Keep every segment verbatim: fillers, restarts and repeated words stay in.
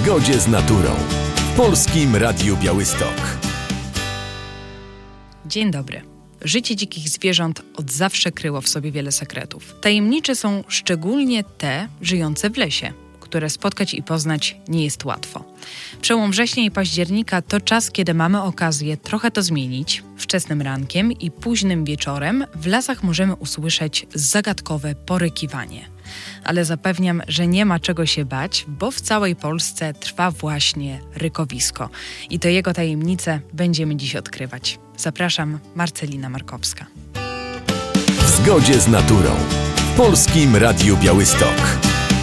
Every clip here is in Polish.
zgodzie z naturą w Polskim Radiu Białystok. Dzień dobry. Życie dzikich zwierząt od zawsze kryło w sobie wiele sekretów. Tajemnicze są szczególnie te żyjące w lesie, które spotkać i poznać nie jest łatwo. Przełom września i października to czas, kiedy mamy okazję trochę to zmienić. Wczesnym rankiem i późnym wieczorem w lasach możemy usłyszeć zagadkowe porykiwanie. Ale zapewniam, że nie ma czego się bać, bo w całej Polsce trwa właśnie rykowisko. I to jego tajemnice będziemy dziś odkrywać. Zapraszam, Marcelina Markowska. W zgodzie z naturą w Polskim Radiu Białystok.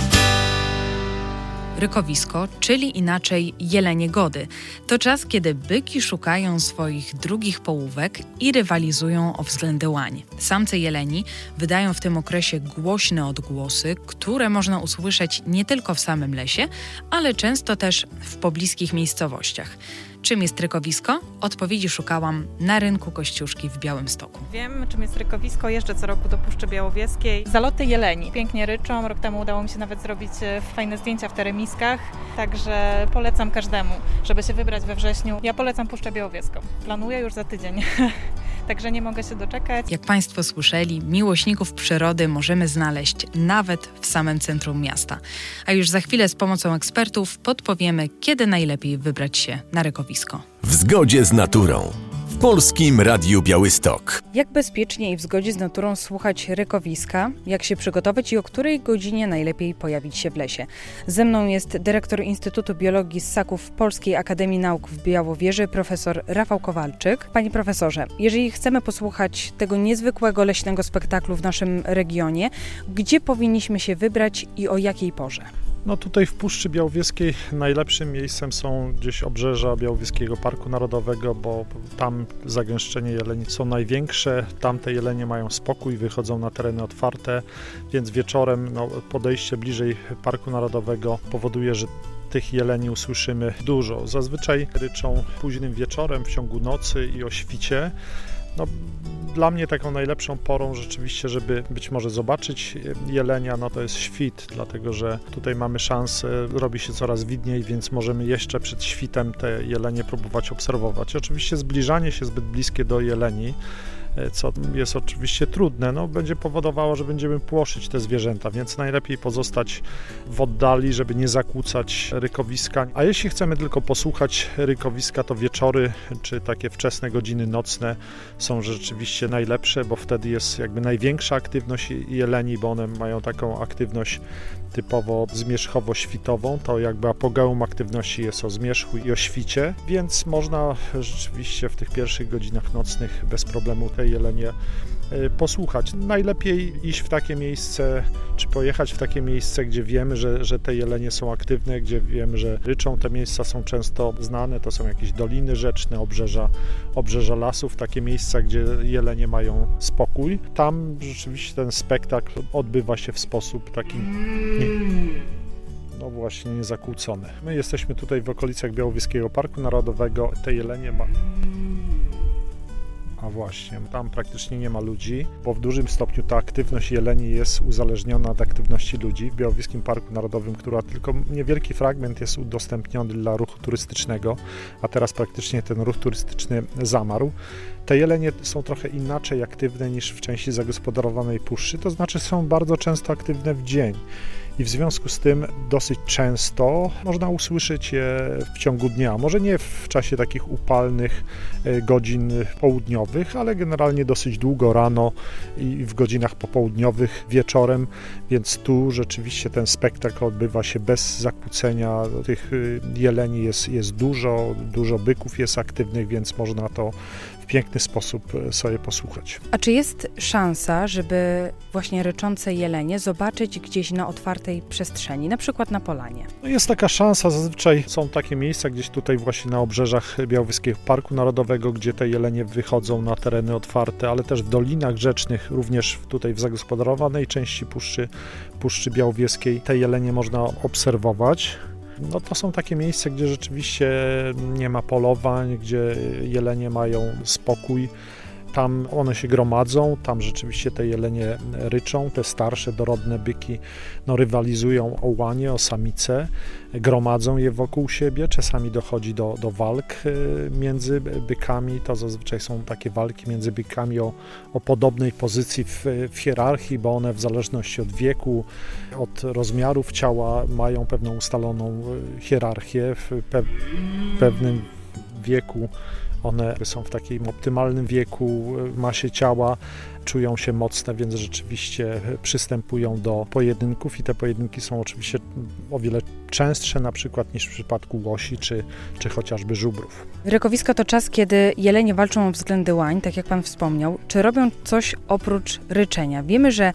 Rykowisko, czyli inaczej jelenie gody. To czas, kiedy byki szukają swoich drugich połówek i rywalizują o względy łań. Samce jeleni wydają w tym okresie głośne odgłosy, które można usłyszeć nie tylko w samym lesie, ale często też w pobliskich miejscowościach. Czym jest rykowisko? Odpowiedzi szukałam na rynku Kościuszki w Białymstoku. Wiem, czym jest rykowisko. Jeżdżę co roku do Puszczy Białowieskiej. Zaloty jeleni. Pięknie ryczą. Rok temu udało mi się nawet zrobić fajne zdjęcia w teremiskach. Także polecam każdemu, żeby się wybrać we wrześniu. Ja polecam Puszczę Białowieską. Planuję już za tydzień. Także nie mogę się doczekać. Jak Państwo słyszeli, miłośników przyrody możemy znaleźć nawet w samym centrum miasta. A już za chwilę z pomocą ekspertów podpowiemy, kiedy najlepiej wybrać się na rykowisko. W zgodzie z naturą w Polskim Radiu Białystok. Jak bezpiecznie i w zgodzie z naturą słuchać rykowiska, jak się przygotować i o której godzinie najlepiej pojawić się w lesie. Ze mną jest dyrektor Instytutu Biologii Ssaków Polskiej Akademii Nauk w Białowieży, profesor Rafał Kowalczyk. Panie profesorze, jeżeli chcemy posłuchać tego niezwykłego leśnego spektaklu w naszym regionie, gdzie powinniśmy się wybrać i o jakiej porze? No tutaj w Puszczy Białowieskiej najlepszym miejscem są gdzieś obrzeża Białowieskiego Parku Narodowego, bo tam zagęszczenie jeleni są największe, tam te jelenie mają spokój, wychodzą na tereny otwarte, więc wieczorem no, podejście bliżej Parku Narodowego powoduje, że tych jeleni usłyszymy dużo. Zazwyczaj ryczą późnym wieczorem, w ciągu nocy i o świcie. No, dla mnie taką najlepszą porą rzeczywiście, żeby być może zobaczyć jelenia, no to jest świt, dlatego że tutaj mamy szansę, robi się coraz widniej, więc możemy jeszcze przed świtem te jelenie próbować obserwować. Oczywiście zbliżanie się zbyt bliskie do jeleni, co jest oczywiście trudne, no, będzie powodowało, że będziemy płoszyć te zwierzęta, więc najlepiej pozostać w oddali, żeby nie zakłócać rykowiska. A jeśli chcemy tylko posłuchać rykowiska, to wieczory czy takie wczesne godziny nocne są rzeczywiście najlepsze, bo wtedy jest jakby największa aktywność jeleni, bo one mają taką aktywność typowo zmierzchowo-świtową, to jakby apogeum aktywności jest o zmierzchu i o świcie, więc można rzeczywiście w tych pierwszych godzinach nocnych bez problemu te jelenie posłuchać. Najlepiej iść w takie miejsce, czy pojechać w takie miejsce, gdzie wiemy, że, że te jelenie są aktywne, gdzie wiemy, że ryczą. Te miejsca są często znane, to są jakieś doliny rzeczne, obrzeża, obrzeża lasów, takie miejsca, gdzie jelenie mają spokój. Tam rzeczywiście ten spektakl odbywa się w sposób taki nie, no właśnie niezakłócony. My jesteśmy tutaj w okolicach Białowieskiego Parku Narodowego. Te jelenie ma... A właśnie, tam praktycznie nie ma ludzi, bo w dużym stopniu ta aktywność jeleni jest uzależniona od aktywności ludzi w Białowieskim Parku Narodowym, która tylko niewielki fragment jest udostępniony dla ruchu turystycznego, a teraz praktycznie ten ruch turystyczny zamarł. Te jelenie są trochę inaczej aktywne niż w części zagospodarowanej puszczy, to znaczy są bardzo często aktywne w dzień. I w związku z tym dosyć często można usłyszeć je w ciągu dnia. Może nie w czasie takich upalnych godzin południowych, ale generalnie dosyć długo rano i w godzinach popołudniowych, wieczorem, więc tu rzeczywiście ten spektakl odbywa się bez zakłócenia. Tych jeleni jest, jest dużo, dużo byków jest aktywnych, więc można to w piękny sposób sobie posłuchać. A czy jest szansa, żeby właśnie ryczące jelenie zobaczyć gdzieś na otwartej przestrzeni, na przykład na polanie? No jest taka szansa, zazwyczaj są takie miejsca gdzieś tutaj właśnie na obrzeżach Białowieskiego Parku Narodowego, gdzie te jelenie wychodzą na tereny otwarte, ale też w dolinach rzecznych, również tutaj w zagospodarowanej części Puszczy, Puszczy Białowieskiej te jelenie można obserwować. No to są takie miejsca, gdzie rzeczywiście nie ma polowań, gdzie jelenie mają spokój. Tam one się gromadzą, tam rzeczywiście te jelenie ryczą, te starsze, dorodne byki no, rywalizują o łanie, o samice, gromadzą je wokół siebie, czasami dochodzi do, do walk między bykami, to zazwyczaj są takie walki między bykami o, o podobnej pozycji w, w hierarchii, bo one w zależności od wieku, od rozmiarów ciała mają pewną ustaloną hierarchię w pe, pewnym wieku. One są w takim optymalnym wieku, masie ciała, czują się mocne, więc rzeczywiście przystępują do pojedynków i te pojedynki są oczywiście o wiele częstsze na przykład niż w przypadku łosi czy, czy chociażby żubrów. Rykowiska to czas, kiedy jelenie walczą o względy łań, tak jak Pan wspomniał. Czy robią coś oprócz ryczenia? Wiemy, że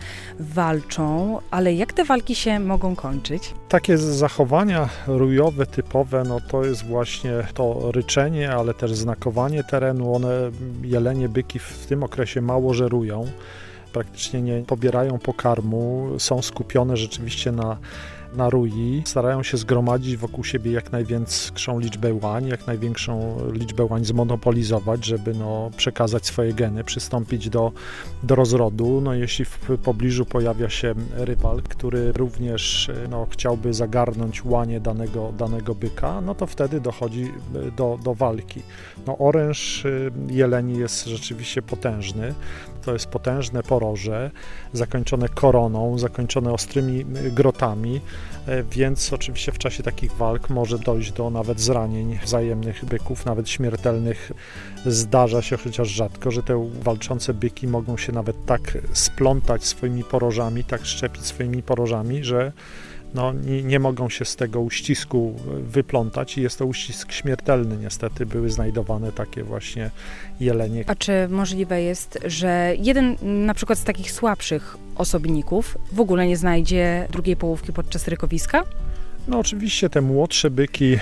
walczą, ale jak te walki się mogą kończyć? Takie zachowania rójowe typowe, no to jest właśnie to ryczenie, ale też znakowanie terenu. One, jelenie, byki w tym okresie mało żerują, praktycznie nie pobierają pokarmu, są skupione rzeczywiście na na rui, starają się zgromadzić wokół siebie jak największą liczbę łań, jak największą liczbę łań zmonopolizować, żeby no, przekazać swoje geny, przystąpić do, do rozrodu. No, jeśli w pobliżu pojawia się rywal, który również no, chciałby zagarnąć łanie danego, danego byka, no to wtedy dochodzi do, do walki. No, oręż jeleni jest rzeczywiście potężny. To jest potężne poroże, zakończone koroną, zakończone ostrymi grotami, więc oczywiście w czasie takich walk może dojść do nawet zranień wzajemnych byków, nawet śmiertelnych. Zdarza się, chociaż rzadko, że te walczące byki mogą się nawet tak splątać swoimi porożami, tak szczepić swoimi porożami, że no, nie, nie mogą się z tego uścisku wyplątać i jest to uścisk śmiertelny. Niestety były znajdowane takie właśnie jelenie. A czy możliwe jest, że jeden na przykład z takich słabszych osobników w ogóle nie znajdzie drugiej połówki podczas rykowiska? No oczywiście te młodsze byki,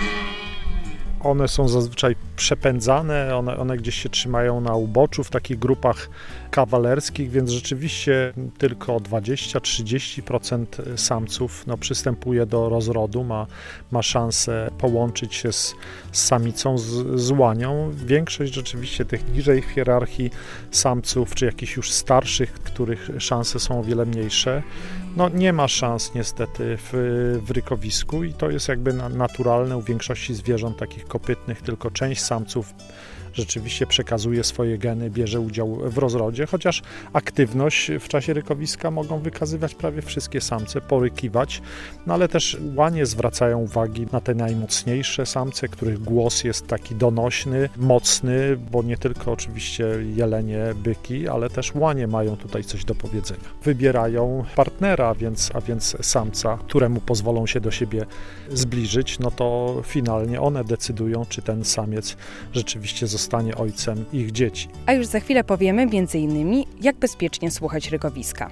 one są zazwyczaj przepędzane, one, one gdzieś się trzymają na uboczu w takich grupach kawalerskich, więc rzeczywiście tylko dwadzieścia do trzydziestu procent samców no, przystępuje do rozrodu, ma, ma szansę połączyć się z, z samicą, z, z łanią. Większość rzeczywiście tych niżej w hierarchii samców, czy jakichś już starszych, których szanse są o wiele mniejsze, no nie ma szans niestety w, w rykowisku i to jest jakby naturalne u większości zwierząt takich kopytnych, tylko część samców rzeczywiście przekazuje swoje geny, bierze udział w rozrodzie, chociaż aktywność w czasie rykowiska mogą wykazywać prawie wszystkie samce, porykiwać, no ale też łanie zwracają uwagi na te najmocniejsze samce, których głos jest taki donośny, mocny, bo nie tylko oczywiście jelenie, byki, ale też łanie mają tutaj coś do powiedzenia. Wybierają partnera, a więc, a więc samca, któremu pozwolą się do siebie zbliżyć, no to finalnie one decydują, czy ten samiec rzeczywiście zostanie ojcem ich dzieci. A już za chwilę powiemy między innymi, jak bezpiecznie słuchać rykowiska.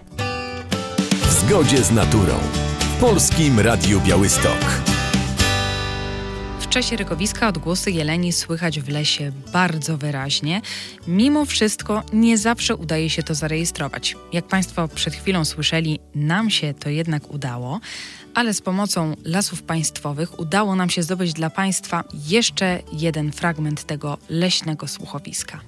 W zgodzie z naturą. W Polskim Radiu Białystok. W czasie rykowiska odgłosy jeleni słychać w lesie bardzo wyraźnie. Mimo wszystko nie zawsze udaje się to zarejestrować. Jak Państwo przed chwilą słyszeli, nam się to jednak udało, ale z pomocą Lasów Państwowych udało nam się zdobyć dla Państwa jeszcze jeden fragment tego leśnego słuchowiska.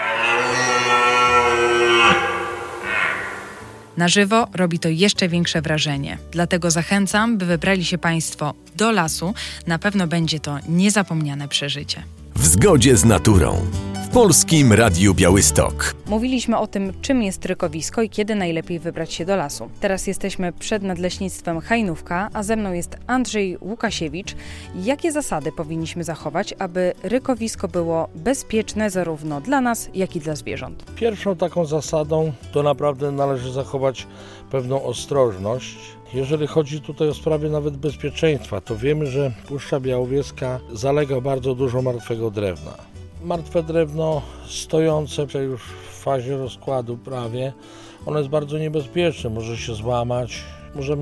Na żywo robi to jeszcze większe wrażenie, dlatego zachęcam, by wybrali się Państwo do lasu. Na pewno będzie to niezapomniane przeżycie. W zgodzie z naturą. W Polskim Radiu Białystok. Mówiliśmy o tym, czym jest rykowisko i kiedy najlepiej wybrać się do lasu. Teraz jesteśmy przed Nadleśnictwem Hajnówka, a ze mną jest Andrzej Łukasiewicz. Jakie zasady powinniśmy zachować, aby rykowisko było bezpieczne zarówno dla nas, jak i dla zwierząt? Pierwszą taką zasadą to naprawdę należy zachować pewną ostrożność. Jeżeli chodzi tutaj o sprawy nawet bezpieczeństwa, to wiemy, że Puszcza Białowieska zalega bardzo dużo martwego drewna. Martwe drewno stojące już w fazie rozkładu prawie, ono jest bardzo niebezpieczne, może się złamać, możemy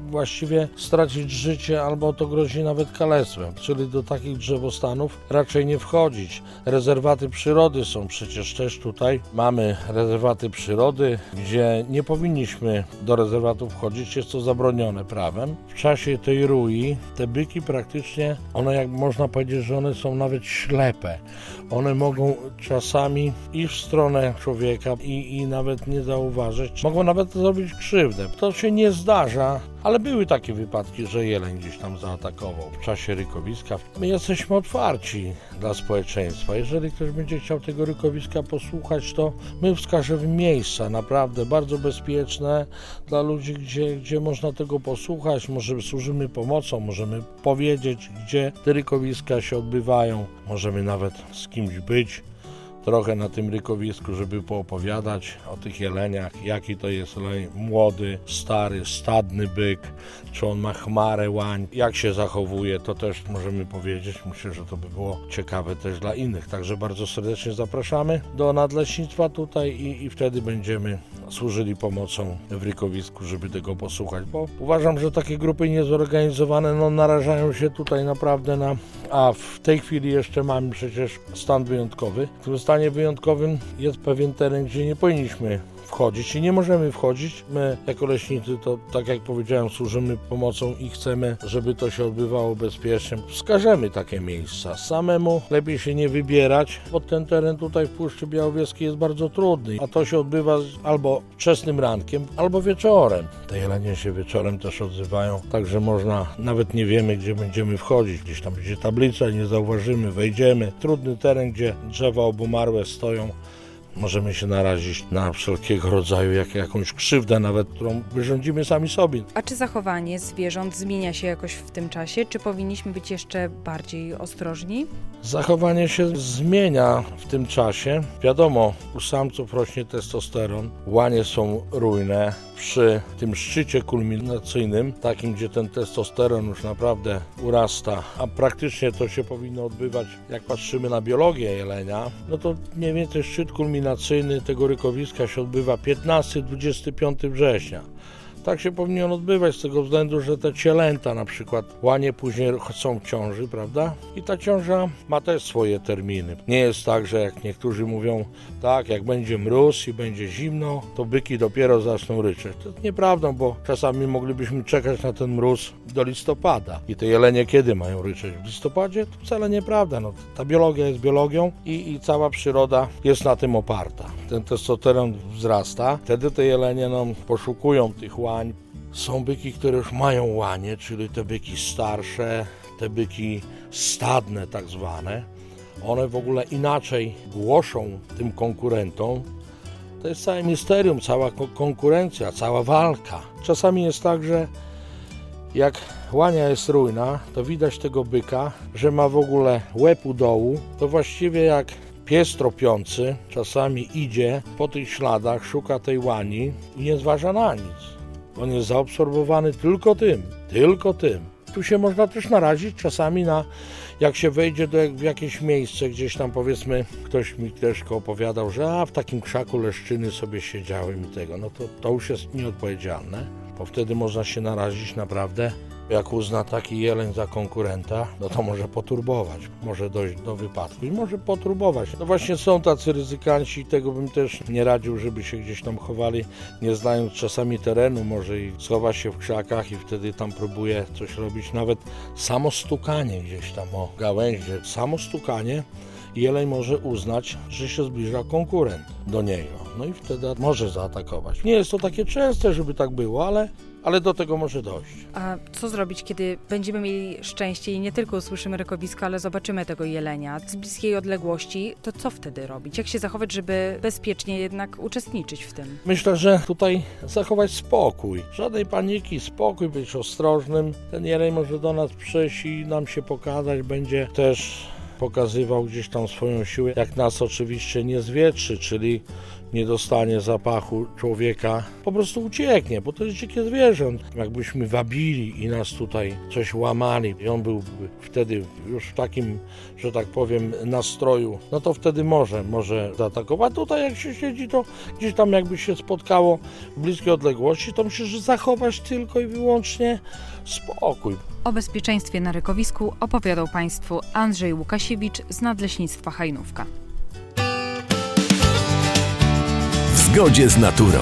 właściwie stracić życie albo to grozi nawet kalectwem, czyli do takich drzewostanów raczej nie wchodzić. Rezerwaty przyrody są przecież też tutaj. Mamy rezerwaty przyrody, gdzie nie powinniśmy do rezerwatu wchodzić, jest to zabronione prawem. W czasie tej rui te byki praktycznie, one jak można powiedzieć, że one są nawet ślepe. One mogą czasami iść w stronę człowieka i, i nawet nie zauważyć. Mogą nawet zrobić krzywdę. To się nie zdarza, ale były takie wypadki, że jeleń gdzieś tam zaatakował w czasie rykowiska. My jesteśmy otwarci dla społeczeństwa. Jeżeli ktoś będzie chciał tego rykowiska posłuchać, to my wskażemy miejsca naprawdę bardzo bezpieczne dla ludzi, gdzie, gdzie można tego posłuchać. Może służymy pomocą, możemy powiedzieć, gdzie te rykowiska się odbywają. Możemy nawet z kimś być trochę na tym rykowisku, żeby poopowiadać o tych jeleniach, jaki to jest jeleń, młody, stary, stadny byk, czy on ma chmarę łań, jak się zachowuje, to też możemy powiedzieć. Myślę, że to by było ciekawe też dla innych. Także bardzo serdecznie zapraszamy do nadleśnictwa tutaj i, i wtedy będziemy służyli pomocą w rykowisku, żeby tego posłuchać, bo uważam, że takie grupy niezorganizowane no, narażają się tutaj naprawdę na... A w tej chwili jeszcze mamy przecież stan wyjątkowy. W tym stanie wyjątkowym jest pewien teren, gdzie nie powinniśmy wchodzić i nie możemy wchodzić. My jako leśnicy to, tak jak powiedziałem, służymy pomocą i chcemy, żeby to się odbywało bezpiecznie. Wskażemy takie miejsca. Samemu lepiej się nie wybierać, bo ten teren tutaj w Puszczy Białowieskiej jest bardzo trudny, a to się odbywa albo wczesnym rankiem, albo wieczorem. Te jelenie się wieczorem też odzywają, także można, nawet nie wiemy, gdzie będziemy wchodzić. Gdzieś tam będzie tablica, nie zauważymy, wejdziemy. Trudny teren, gdzie drzewa obumarłe stoją. Możemy się narazić na wszelkiego rodzaju jak, jakąś krzywdę, nawet którą wyrządzimy sami sobie. A czy zachowanie zwierząt zmienia się jakoś w tym czasie? Czy powinniśmy być jeszcze bardziej ostrożni? Zachowanie się zmienia w tym czasie. Wiadomo, u samców rośnie testosteron, łanie są rujne. Przy tym szczycie kulminacyjnym, takim gdzie ten testosteron już naprawdę urasta, a praktycznie to się powinno odbywać, jak patrzymy na biologię jelenia, no to mniej więcej szczyt kulminacyjny tego rykowiska się odbywa piętnastego do dwudziestego piątego września. Tak się powinien odbywać z tego względu, że te cielęta na przykład łanie później są w ciąży, prawda? I ta ciąża ma też swoje terminy. Nie jest tak, że jak niektórzy mówią, tak, jak będzie mróz i będzie zimno, to byki dopiero zaczną ryczeć. To jest nieprawdą, bo czasami moglibyśmy czekać na ten mróz do listopada. I te jelenie kiedy mają ryczeć? W listopadzie? To wcale nieprawda. No, ta biologia jest biologią i, i cała przyroda jest na tym oparta. Ten testosteron wzrasta, wtedy te jelenie no, poszukują tych łań. Są byki, które już mają łanie, czyli te byki starsze, te byki stadne tak zwane. One w ogóle inaczej głoszą tym konkurentom. To jest całe misterium, cała konkurencja, cała walka. Czasami jest tak, że jak łania jest rujna, to widać tego byka, że ma w ogóle łeb u dołu, to właściwie jak pies tropiący czasami idzie po tych śladach, szuka tej łani i nie zważa na nic. On jest zaabsorbowany tylko tym, tylko tym. Tu się można też narazić czasami na, jak się wejdzie do, w jakieś miejsce, gdzieś tam powiedzmy, ktoś mi też opowiadał, że a w takim krzaku leszczyny sobie siedziałem i tego, no to, to już jest nieodpowiedzialne, bo wtedy można się narazić naprawdę. Jak uzna taki jeleń za konkurenta, no to może poturbować, może dojść do wypadku i może poturbować. No właśnie są tacy ryzykanci i tego bym też nie radził, żeby się gdzieś tam chowali, nie znając czasami terenu, może i schowa się w krzakach i wtedy tam próbuje coś robić. Nawet samo stukanie gdzieś tam o gałęzie, samo stukanie jeleń może uznać, że się zbliża konkurent do niego. No i wtedy może zaatakować. Nie jest to takie częste, żeby tak było, ale, ale do tego może dojść. A co zrobić, kiedy będziemy mieli szczęście i nie tylko usłyszymy rykowisko, ale zobaczymy tego jelenia z bliskiej odległości, to co wtedy robić? Jak się zachować, żeby bezpiecznie jednak uczestniczyć w tym? Myślę, że tutaj zachować spokój. Żadnej paniki, spokój, być ostrożnym. Ten jeleń może do nas przyjść i nam się pokazać, będzie też pokazywał gdzieś tam swoją siłę, jak nas oczywiście nie zwietrzy, czyli nie dostanie zapachu człowieka, po prostu ucieknie, bo to jest dzikie zwierzę. Jakbyśmy wabili i nas tutaj coś łamali i on był wtedy już w takim, że tak powiem, nastroju, no to wtedy może, może zaatakować. A tutaj jak się siedzi, to gdzieś tam jakby się spotkało w bliskiej odległości, to musisz zachować tylko i wyłącznie spokój. O bezpieczeństwie na rykowisku opowiadał Państwu Andrzej Łukasiewicz z Nadleśnictwa Hajnówka. W zgodzie z naturą.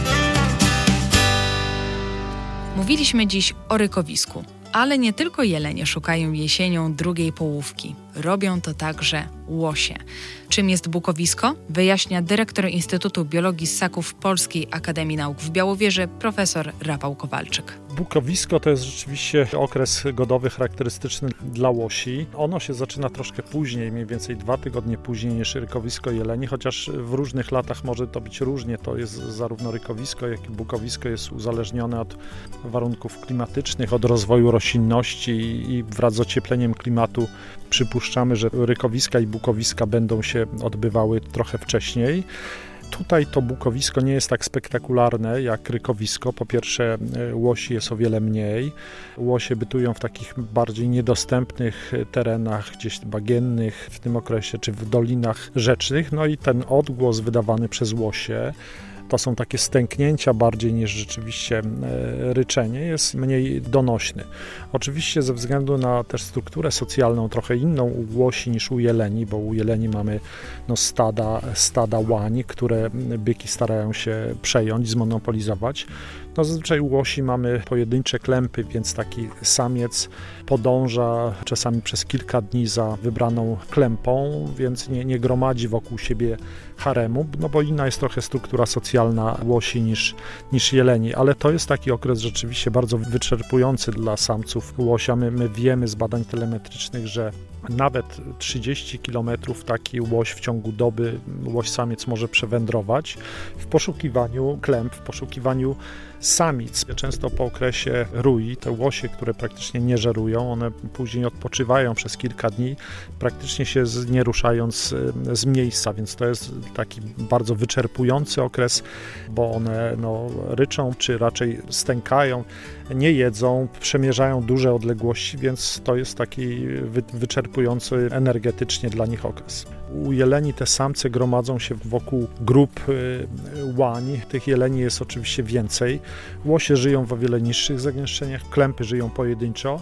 Mówiliśmy dziś o rykowisku, ale nie tylko jelenie szukają jesienią drugiej połówki. Robią to także łosie. Czym jest bukowisko? Wyjaśnia dyrektor Instytutu Biologii Ssaków Polskiej Akademii Nauk w Białowieży, profesor Rafał Kowalczyk. Bukowisko to jest rzeczywiście okres godowy charakterystyczny dla łosi. Ono się zaczyna troszkę później, mniej więcej dwa tygodnie później niż rykowisko jeleni, chociaż w różnych latach może to być różnie. To jest zarówno rykowisko, jak i bukowisko jest uzależnione od warunków klimatycznych, od rozwoju roślinności i wraz z ociepleniem klimatu przypuszczamy, że rykowiska i bukowiska będą się odbywały trochę wcześniej. Tutaj to bukowisko nie jest tak spektakularne jak rykowisko. Po pierwsze, łosi jest o wiele mniej. Łosie bytują w takich bardziej niedostępnych terenach, gdzieś bagiennych w tym okresie, czy w dolinach rzecznych. No i ten odgłos wydawany przez łosie, to są takie stęknięcia bardziej niż rzeczywiście ryczenie, jest mniej donośny. Oczywiście ze względu na też strukturę socjalną trochę inną u łosi niż u jeleni, bo u jeleni mamy no, stada, stada łań, które byki starają się przejąć, zmonopolizować. No, zazwyczaj u łosi mamy pojedyncze klępy, więc taki samiec podąża czasami przez kilka dni za wybraną klępą, więc nie, nie gromadzi wokół siebie haremu, no bo inna jest trochę struktura socjalna łosi niż, niż jeleni, ale to jest taki okres rzeczywiście bardzo wyczerpujący dla samców łosia. My, my wiemy z badań telemetrycznych, że nawet trzydzieści kilometrów taki łoś w ciągu doby, łoś samiec może przewędrować w poszukiwaniu klęp, w poszukiwaniu samic. Często po okresie rui, te łosie, które praktycznie nie żerują, one później odpoczywają przez kilka dni, praktycznie się nie ruszając z miejsca, więc to jest taki bardzo wyczerpujący okres, bo one no, ryczą, czy raczej stękają, nie jedzą, przemierzają duże odległości, więc to jest taki wy, wyczerpujący energetycznie dla nich okres. U jeleni te samce gromadzą się wokół grup y, łań. Tych jeleni jest oczywiście więcej. Łosie żyją w o wiele niższych zagęszczeniach, klępy żyją pojedynczo.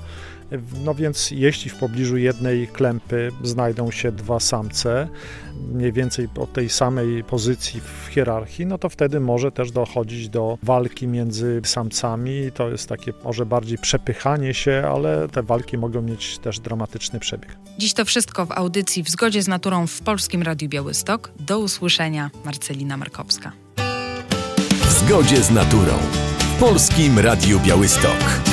No więc jeśli w pobliżu jednej klępy znajdą się dwa samce, mniej więcej o tej samej pozycji w hierarchii, no to wtedy może też dochodzić do walki między samcami. To jest takie może bardziej przepychanie się, ale te walki mogą mieć też dramatyczny przebieg. Dziś to wszystko w audycji W zgodzie z naturą w Polskim Radiu Białystok. Do usłyszenia. Marcelina Markowska. W zgodzie z naturą w Polskim Radiu Białystok.